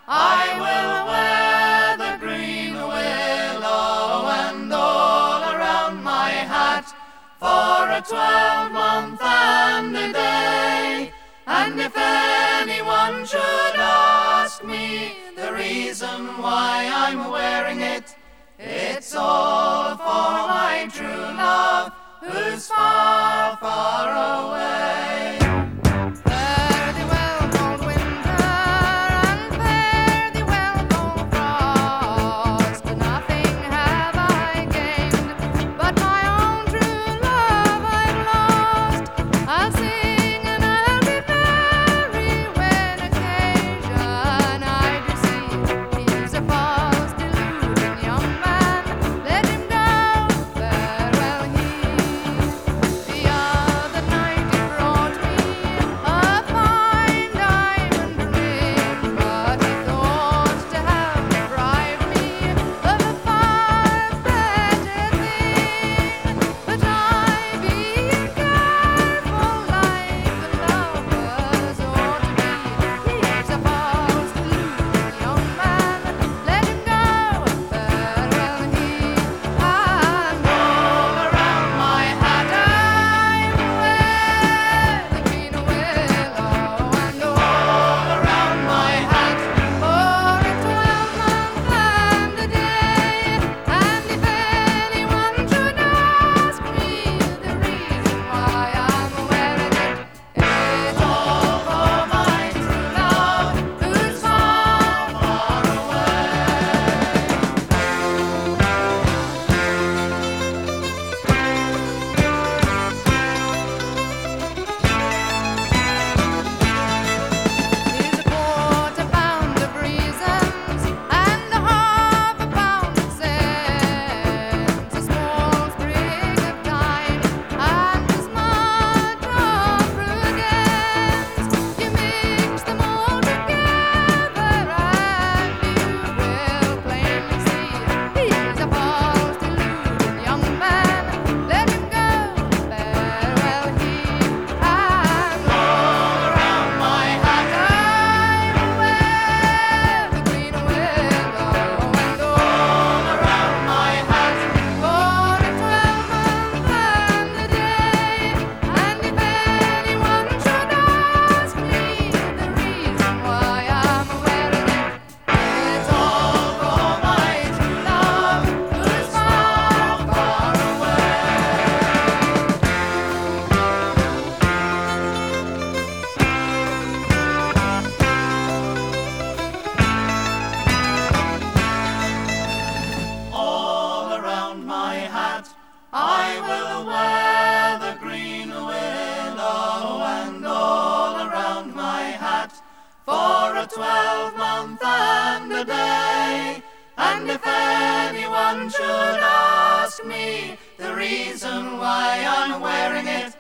I will wear the green willow and all around my hat for a 12-month and a day. And if anyone should ask me the reason why I'm wearing it, it's all for my true love who's far, far away. Fare thee well, cold winter, and fare thee well, cold frost. Nothing have I gained, but my own true love I've lost. I'll sing and I'll be merry when occasion I do see. He's a false, deluding young man, let him go, farewell he. The other night he brought me a fine diamond ring, but he thought to have deprived me of a far better thing. But I, being careful like the lovers ought to be, he's a false, deluding young man, let him go, farewell he. And all around my hat I wear the green willow, and all around my hat for a 12-month and a day. And if anyone should ask me the reason why I'm wearing it, it's all for my true love who's far, far Here's a quarter pound of reasons and a half a pound of sense, a small sprig of thyme and a smudge of prudence. You mix them all together and you will plainly see he's a false, deluding young man. Let him go, farewell he. And all around my hat I wear the green willow, and all around my hat for a 12-month and a day. And if anyone should ask me the reason why I'm wearing it, it's all for my true love who's far, far All around my hat I will wear the green willow, and all around my hat for a 12-month and a day. And if anyone should ask me the reason why I'm wearing it,